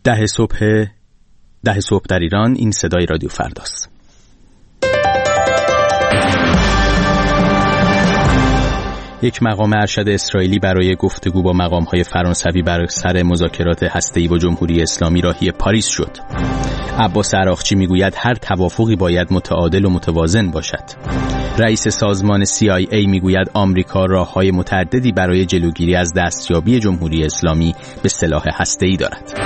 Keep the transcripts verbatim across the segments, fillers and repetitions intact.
ده صبح ده صبح در ایران. این صدای رادیو فرداست. یک مقام ارشد اسرائیلی برای گفتگو با مقام‌های فرانسوی بر سر مذاکرات هسته‌ای با جمهوری اسلامی راهی پاریس شد. عباس عراقچی میگوید هر توافقی باید متعادل و متوازن باشد. رئیس سازمان سی آی ای میگوید آمریکا راه‌های متعددی برای جلوگیری از دستیابی جمهوری اسلامی به سلاح هسته‌ای دارد.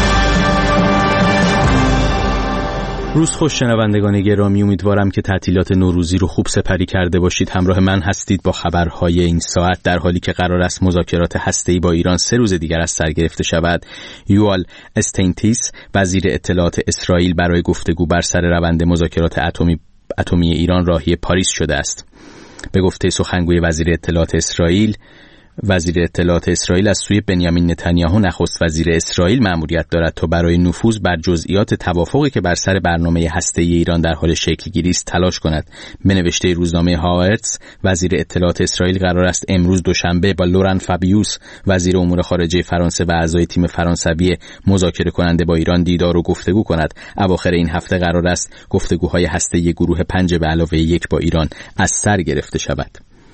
روز خوش شنوندگان گرامی، امیدوارم که تعطیلات نوروزی رو خوب سپری کرده باشید. همراه من هستید با خبرهای این ساعت. در حالی که قرار است مذاکرات هسته‌ای با ایران سه روز دیگر از سر گرفته شود، یوآل استینتیس وزیر اطلاعات اسرائیل برای گفتگو بر سر روند مذاکرات اتمی اتمی ایران راهی پاریس شده است. به گفته سخنگوی وزیر اطلاعات اسرائیل، وزیر اطلاعات اسرائیل از سوی بنیامین نتانیاهو نخست وزیر اسرائیل مأموریت دارد تا برای نفوذ بر جزئیات توافقی که بر سر برنامه هسته‌ای ایران در حال شکل‌گیری است تلاش کند. به نوشته روزنامه هارتز، وزیر اطلاعات اسرائیل قرار است امروز دوشنبه با لوران فابیوس وزیر امور خارجه فرانسه و اعضای تیم فرانسوی مذاکره کننده با ایران دیدار و گفتگو کند. اواخر این هفته قرار است گفتگوهای هسته‌ای گروه پنج به علاوه یک با ایران از سر گرفته شود.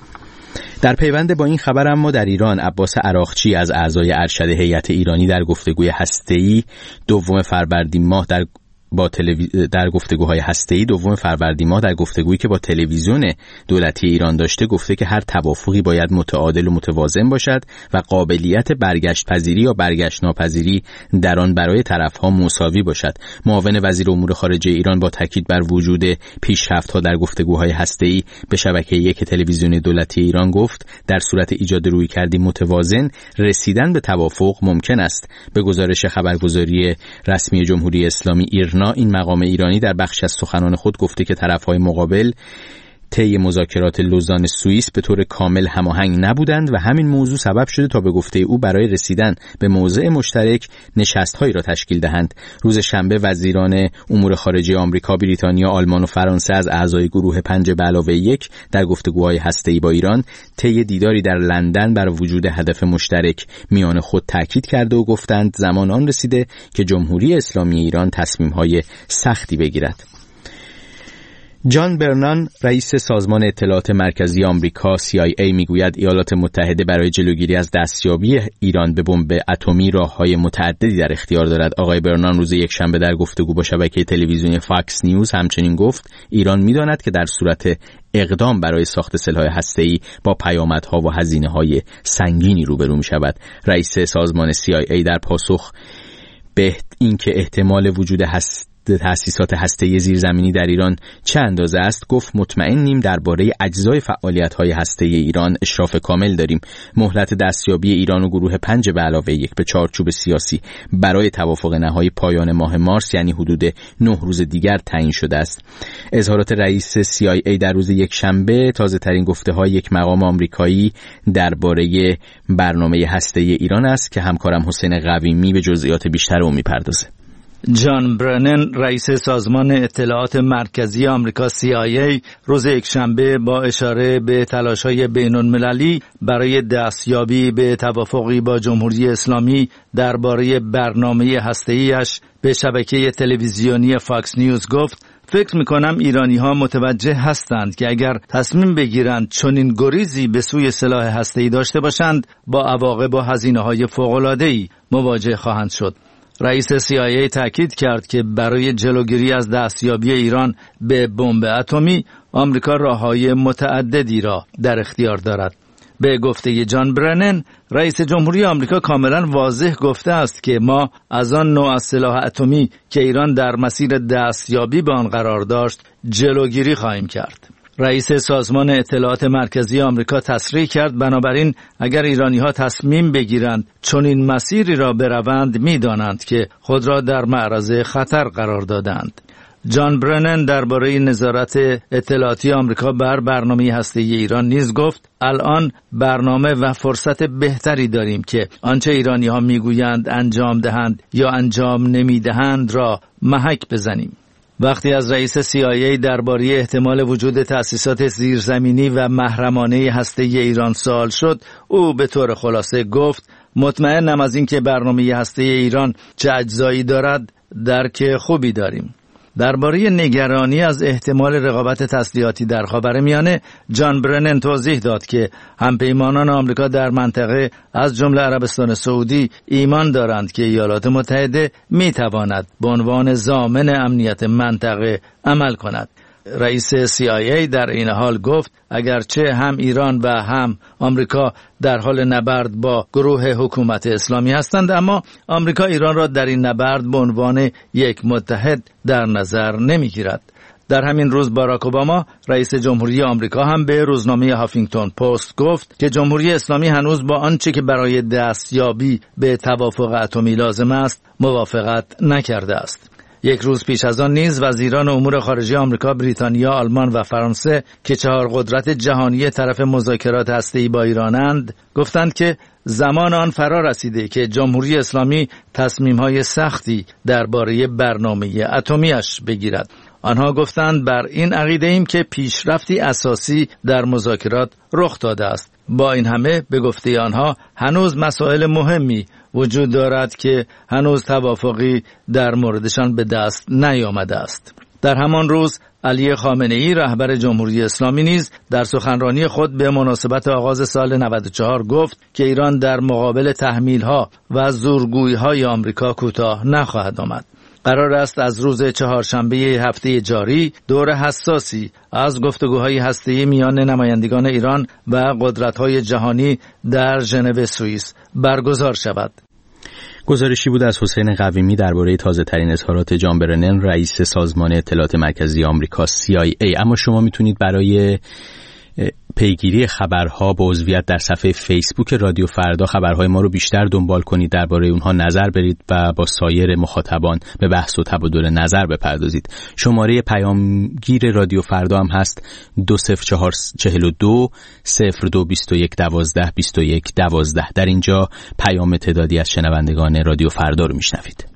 در پیوند با این خبر اما در ایران، عباس عراقچی از اعضای ارشد هیئت ایرانی در گفتگوی هسته‌ای دوم فروردین ماه در با تلویز... در گفتگوهای هسته‌ای دوم فروردین ماه در گفتگویی که با تلویزیون دولتی ایران داشته گفته که هر توافقی باید متعادل و متوازن باشد و قابلیت برگشت پذیری یا برگشت ناپذیری در آن برای طرف‌ها مساوی باشد. معاون وزیر امور خارجه ایران با تاکید بر وجود پیشرفت‌ها در گفتگوهای هسته‌ای به شبکه یک تلویزیون دولتی ایران گفت در صورت ایجاد رویکردی متوازن رسیدن به توافق ممکن است. به گزارش خبرگزاری رسمی جمهوری اسلامی ایرنا، این مقام ایرانی در بخش از سخنان خود گفته که طرف‌های مقابل طی مذاکرات لوزان سوئیس به طور کامل هماهنگ نبودند و همین موضوع سبب شده تا به گفته او برای رسیدن به موضع مشترک نشست‌هایی را تشکیل دهند. روز شنبه وزیران امور خارجه آمریکا، بریتانیا، آلمان و فرانسه از اعضای گروه پنج به علاوه یک در گفتگوهای هسته‌ای با ایران طی دیداری در لندن بر وجود هدف مشترک میان خود تاکید کرده و گفتند زمان آن رسیده که جمهوری اسلامی ایران تصمیم‌های سختی بگیرد. جان برنان رئیس سازمان اطلاعات مرکزی آمریکا سی آی ای میگوید ایالات متحده برای جلوگیری از دستیابی ایران به بمب اتمی راه‌های متعددی در اختیار دارد. آقای برنان روز یکشنبه در گفتگو با شبکه تلویزیونی فاکس نیوز همچنین گفت ایران می‌داند که در صورت اقدام برای ساخت سلاح هسته‌ای با پیامدها و هزینه‌های سنگینی روبرو می‌شود. رئیس سازمان سی آی ای در پاسخ به اینکه احتمال وجود هست تأسیسات هسته‌ای زیرزمینی در ایران چه اندازه است گفت مطمئنیم درباره اجزای فعالیت‌های هسته‌ای ایران اشراف کامل داریم. مهلت دستیابی ایران و گروه پنج به علاوه یک به چارچوب سیاسی برای توافق نهایی پایان ماه مارس یعنی حدود نه روز دیگر تعیین شده است. اظهارات رئیس سی آی ای در روز یکشنبه تازه‌ترین گفته‌های یک مقام آمریکایی درباره برنامه هسته‌ای ایران است که همکارم حسین قویمی به جزئیات بیشتر اون می‌پردازه. جان برنن رئیس سازمان اطلاعات مرکزی آمریکا سی آی ای روز یکشنبه با اشاره به تلاش‌های بین‌المللی برای دستیابی به توافقی با جمهوری اسلامی درباره برنامه هسته‌ایش به شبکه تلویزیونی فاکس نیوز گفت فکر می‌کنم ایرانی‌ها متوجه هستند که اگر تصمیم بگیرند چنین گریزی به سوی سلاح هسته‌ای داشته باشند با عواقب و هزینه‌های فوق‌العاده‌ای مواجه خواهند شد. رئیس سی آی ای تاکید کرد که برای جلوگیری از دستیابی ایران به بمب اتمی آمریکا راه‌های متعددی را در اختیار دارد. به گفته جان برنن رئیس جمهوری آمریکا کاملا واضح گفته است که ما از آن نوع از سلاح اتمی که ایران در مسیر دستیابی به آن قرار داشت جلوگیری خواهیم کرد. رئیس سازمان اطلاعات مرکزی آمریکا تصریح کرد بنابراین اگر ایرانی‌ها تصمیم بگیرند چون این مسیری را بروند می‌دانند که خود را در معرض خطر قرار دادند. جان برنن درباره نظارت اطلاعاتی آمریکا بر برنامه هسته‌ای ایران نیز گفت الان برنامه و فرصت بهتری داریم که آنچه ایرانی‌ها می‌گویند انجام دهند یا انجام نمی‌دهند را محک بزنیم. وقتی از رئیس سی آی ای درباره احتمال وجود تأسیسات زیرزمینی و محرمانه هسته‌ای ایران سوال شد، او به طور خلاصه گفت مطمئنم از اینکه برنامه هسته‌ای ایران چه اجزایی دارد درک خوبی داریم. درباره نگرانی از احتمال رقابت تسلیحاتی در خاورمیانه، جان برنن توضیح داد که همپیمانان آمریکا در منطقه از جمله عربستان سعودی ایمان دارند که ایالات متحده میتواند به عنوان ضامن امنیت منطقه عمل کند. رئیس سی آی ای در این حال گفت اگرچه هم ایران و هم آمریکا در حال نبرد با گروه حکومت اسلامی هستند، اما آمریکا ایران را در این نبرد به عنوان یک متحد در نظر نمیگیرد. در همین روز باراک اوباما رئیس جمهوری آمریکا هم به روزنامه هافینگتون پست گفت که جمهوری اسلامی هنوز با آنچه که برای دستیابی به توافق اتمی لازم است موافقت نکرده است. یک روز پیش از آن نیز وزیران امور خارجه آمریکا، بریتانیا، آلمان و فرانسه که چهار قدرت جهانی طرف مذاکرات هسته‌ای با ایرانند، گفتند که زمان آن فرا رسیده که جمهوری اسلامی تصمیم‌های سختی درباره برنامه اتمی‌اش بگیرد. آنها گفتند بر این عقیده ایم که پیشرفتی اساسی در مذاکرات رخ داده است. با این همه به گفته آنها هنوز مسائل مهمی وجود دارد که هنوز توافقی در موردشان به دست نیامده است. در همان روز علی خامنه‌ای رهبر جمهوری اسلامی نیز در سخنرانی خود به مناسبت آغاز سال نود و چهار گفت که ایران در مقابل تحمیل‌ها و زورگویی‌های آمریکا کوتاه نخواهد آمد. قرار است از روز چهارشنبه هفته جاری دور حساسی از گفتگوهای هسته‌ای میان نمایندگان ایران و قدرت‌های جهانی در ژنو سوئیس برگزار شود. گزارشی بود از حسین قویمی درباره تازه‌ترین اظهارات جان برنن رئیس سازمان اطلاعات مرکزی آمریکا سی آی ای. اما شما میتونید برای پیگیری خبرها با عضویت در صفحه فیسبوک رادیو فردا خبرهای ما رو بیشتر دنبال کنید، درباره اونها نظر برید و با سایر مخاطبان به بحث و تبادل نظر بپردازید. شماره پیامگیر رادیو فردا هم هست دو صفر چهار چهل و دو صفر دو بیست و یک دوازده بیست و یک دوازده. در اینجا پیام تعدادی از شنوندگان رادیو فردا رو میشنوید.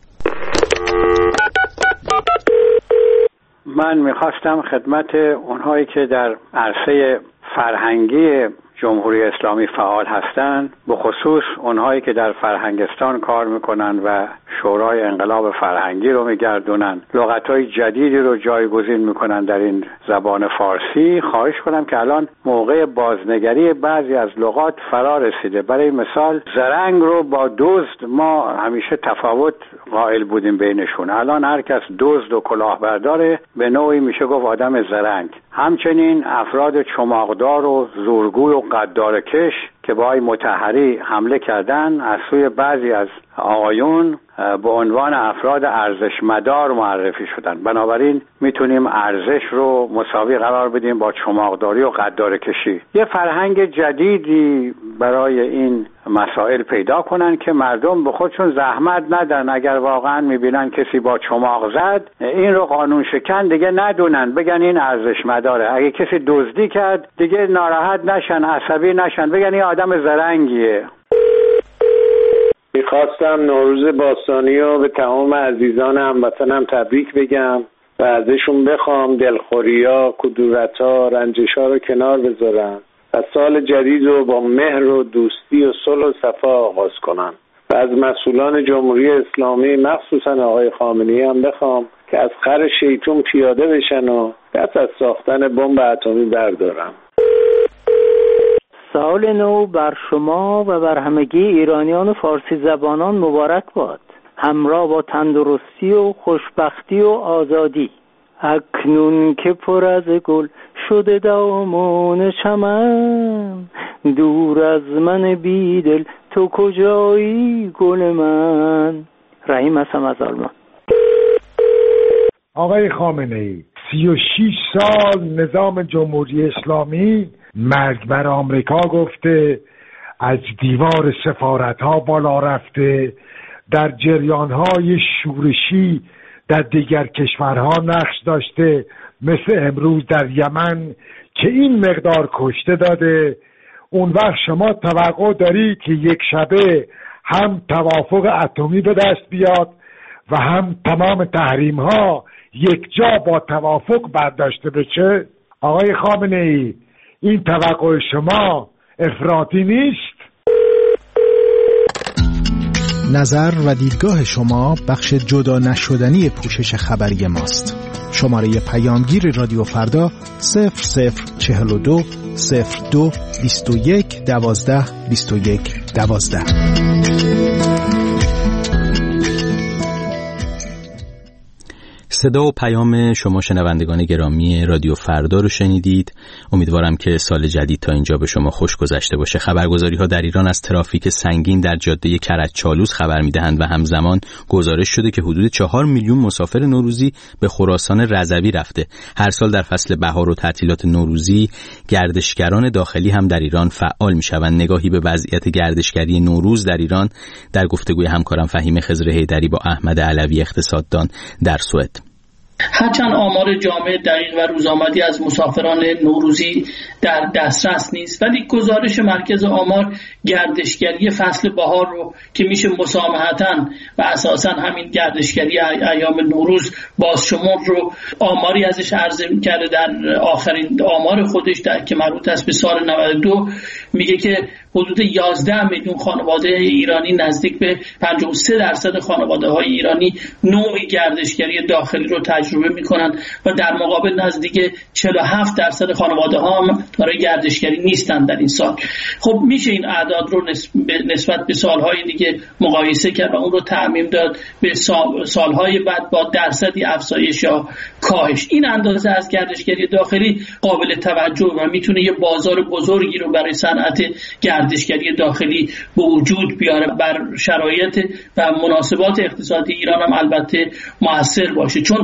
من میخواستم خدمت اونهایی که در عرصه فرهنگی جمهوری اسلامی فعال هستند، به خصوص اونهایی که در فرهنگستان کار میکنن و شورای انقلاب فرهنگی رو میگردونن، لغت‌های جدیدی رو جایگزین میکنن در این زبان فارسی، خواهش کنم که الان موقع بازنگری بعضی از لغات فرا رسیده. برای مثال زرنگ رو با دزد ما همیشه تفاوت قائل بودیم بینشون، الان هر کس دزد و کلاهبرداره به نوعی میشه گفت آدم زرنگ. همچنین افراد چماقدار و زورگوی و غدارکش که با آقای مطهری حمله کردن از سوی بعضی از آقایون به عنوان افراد ارزشمدار معرفی شدن. بنابراین میتونیم ارزش رو مساوی قرار بدیم با چماقداری و غدارکشی. یه فرهنگ جدیدی برای این مسائل پیدا کنن که مردم به خودشون زحمت ندن، اگر واقعا میبینن کسی با چماق زد این رو قانون شکن دیگه ندونن، بگن این ارزشمداره. اگه کسی دزدی کرد دیگه ناراحت نشن، عصبی نشن، بگن این آدم زرنگیه. میخواستم نوروز باستانی رو به تمام عزیزان هموطنم تبریک بگم و ازشون بخوام دلخوریا، کدورتا، رنجشا رو کنار بذارن و سال جدید رو با مهر و دوستی و صلح و صفا آغاز کنن. و از مسئولان جمهوری اسلامی مخصوصا آقای خامنه‌ای هم بخوام که از خر شیطون پیاده بشن و دست از ساختن بمب اتمی بردارن. سال نو بر شما و بر همگی ایرانیان و فارسی زبانان مبارک باد، همراه با تندرستی و خوشبختی و آزادی. اکنون که پر از گل شده دامان چمن، دور از من بیدل تو کجایی گل من. رحیم هستم از آلمان. آقای خامنه‌ای، سی و شش سال نظام جمهوری اسلامی مرگ بر آمریکا گفته، از دیوار سفارت‌ها بالا رفته، در جریان‌های شورشی در دیگر کشورها نقش داشته، مثل امروز در یمن که این مقدار کشته داده. اون وقت شما توقع داری که یک شبه هم توافق اتمی به دست بیاد و هم تمام تحریم‌ها یک جا با توافق برداشته بشه؟ آقای خامنه‌ای، این توقع شما افراطی نیست؟ نظر و دیدگاه شما بخش جدا نشدنی پوشش خبری ماست. شماره پیامگیر رادیو فردا صفر صفر چهل و دو صفر دو بیست و یک دوازده بیست و یک دوازده. صدا و پیام شما شنوندگان گرامی رادیو فردا رو شنیدید. امیدوارم که سال جدید تا اینجا به شما خوش گذشته باشه. خبرگزاری ها در ایران از ترافیک سنگین در جاده کرج چالوس خبر میدهند و همزمان گزارش شده که حدود چهار میلیون مسافر نوروزی به خراسان رضوی رفته. هر سال در فصل بهار و تعطیلات نوروزی گردشگران داخلی هم در ایران فعال میشوند. نگاهی به وضعیت گردشگری نوروز در ایران در گفتگوی همکارم فهیم خضر حیدری با احمد علوی اقتصاددان در سوئد. هرچند آمار جامع دقیق و روزآمدی از مسافران نوروزی در دسترس نیست، ولی گزارش مرکز آمار گردشگری فصل بهار رو که میشه مسامحتاً و اساساً همین گردشگری ایام نوروز بازشمرد رو آماری ازش عرضه کرده. در آخرین آمار خودش در که مربوط است به سال نود و دو میگه که حدود یازده میلیون خانواده ایرانی، نزدیک به پنجاه و سه درصد خانواده های ایرانی نوعی گردشگری داخلی رو تجربه میکنن و در مقابل نزدیک چهل و هفت درصد خانواده ها هم دارای گردشگری نیستن در این سال. خب میشه این اعداد رو نسبت به سالهای دیگه مقایسه کرد و اون رو تعمیم داد به سال سالهای بعد با درصدی افزایش یا کاهش. این اندازه از گردشگری داخلی قابل توجه و میتونه یه بازار بزرگی رو برای صنعت گردشگری داخلی به وجود بیاره. بر شرایط و مناسبات اقتصادی ایران هم البته مؤثر باشه، چون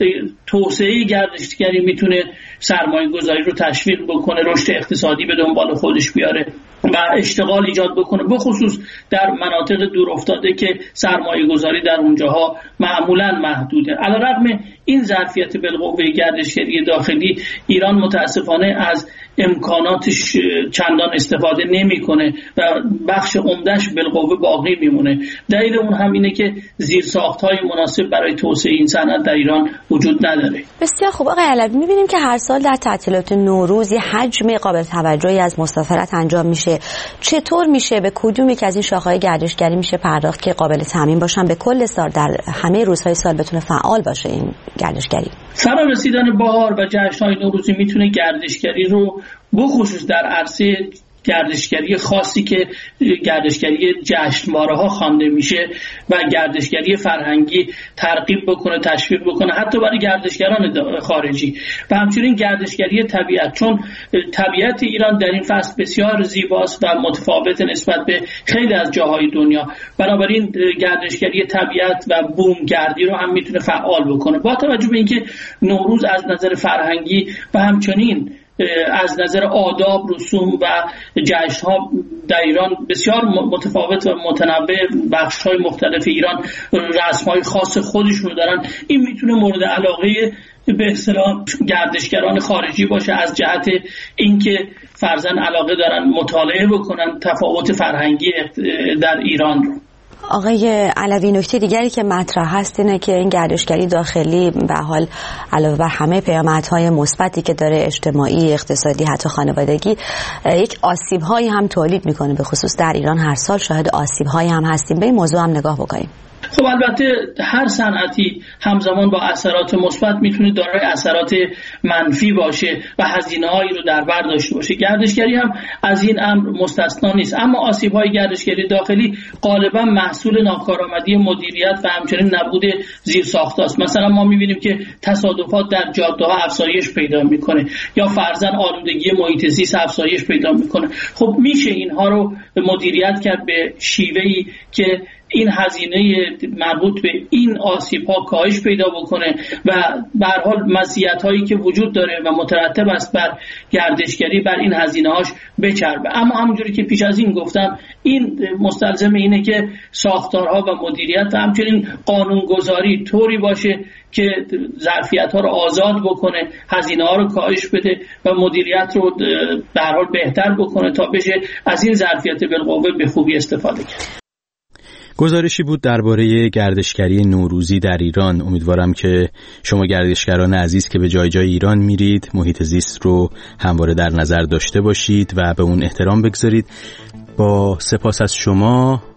توسعه گردشگری میتونه سرمایه گذاری رو تشویق بکنه، رشد اقتصادی به دنبال خودش بیاره و اشتغال ایجاد بکنه، به خصوص در مناطق دور افتاده که سرمایه گذاری در اونجاها معمولا محدوده. علیرغم این ظرفیت بالقوه گردشگری داخلی، ایران متاسفانه از امکاناتش چندان استفاده نمیکنه و بخش عمدهش بالقوه باقی میمونه. دلیل اون هم اینه که زیرساخت‌های مناسب برای توسعه این صنعت در ایران وجود نداره. بسیار خوب آقای علوی، می‌بینیم که هر سال در تعطیلات نوروز حجم قابل توجهی از مسافرت انجام میشه. چطور میشه به کدوم یک از این شاخه‌های گردشگری میشه پرداخت که قابل تامین باشن به کل سال در همه روزهای سال بتونه فعال باشه این گردشگری؟ فرا رسیدن بهار و جشن‌های نوروزی میتونه گردشگری رو بخصوص در عرصه گردشگری خاصی که گردشگری جشنواره‌ها خوانده میشه و گردشگری فرهنگی ترغیب بکنه، تشویق بکنه، حتی برای گردشگران خارجی و همچنین گردشگری طبیعت، چون طبیعت ایران در این فصل بسیار زیباست و متفاوت نسبت به خیلی از جاهای دنیا. بنابراین گردشگری طبیعت و بومگردی رو هم میتونه فعال بکنه. با توجه به اینکه نوروز از نظر فرهنگی و همچنین از نظر آداب، رسوم و جشن‌ها در ایران بسیار متفاوت و متنوع، بخش‌های مختلف ایران رسم‌های خاص خودشون دارن، این میتونه مورد علاقه به اصطلاح گردشگران خارجی باشه از جهت اینکه فرضاً علاقه دارن مطالعه بکنن تفاوت فرهنگی در ایران رو. آقای علوی، نکته دیگری که مطرح هست اینه که این گردشگری داخلی به حال علاوه بر همه پیامدهای مثبتی که داره، اجتماعی، اقتصادی، حتی خانوادگی، یک آسیب‌هایی هم تولید میکنه. به خصوص در ایران هر سال شاهد آسیب‌هایی هم هستیم. به این موضوع هم نگاه بکنیم. خب البته هر صنعتی همزمان با اثرات مثبت میتونه دارای اثرات منفی باشه و هزینه‌هایی رو در بر داشته باشه. گردشگری هم از این امر مستثنا نیست، اما آسیب‌های گردشگری داخلی غالبا محصول ناکارآمدی مدیریت و همچنین نبود زیرساخت‌هاست. مثلا ما می‌بینیم که تصادفات در جاده‌ها افزایش پیدا می‌کنه یا فرضاً آلودگی محیط زیست افزایش پیدا می‌کنه. خب میشه اینها رو مدیریت کرد به شیوهی که این هزینه مربوط به این آسیب‌ها کاهش پیدا بکنه و به هر حال مزیت‌هایی که وجود داره و مترتب است بر گردشگری بر این هزینه‌هاش بچربه. اما همونجوری که پیش از این گفتم، این مستلزم اینه که ساختارها و مدیریت و همچنین قانونگذاری طوری باشه که ظرفیت‌ها رو آزاد بکنه، هزینه‌ها رو کاهش بده و مدیریت رو به هر حال بهتر بکنه تا بشه از این ظرفیت بالقوه به خوبی استفاده کرد. گزارشی بود درباره گردشگری نوروزی در ایران. امیدوارم که شما گردشگران عزیز که به جای جای ایران میرید محیط زیست رو همواره در نظر داشته باشید و به اون احترام بگذارید. با سپاس از شما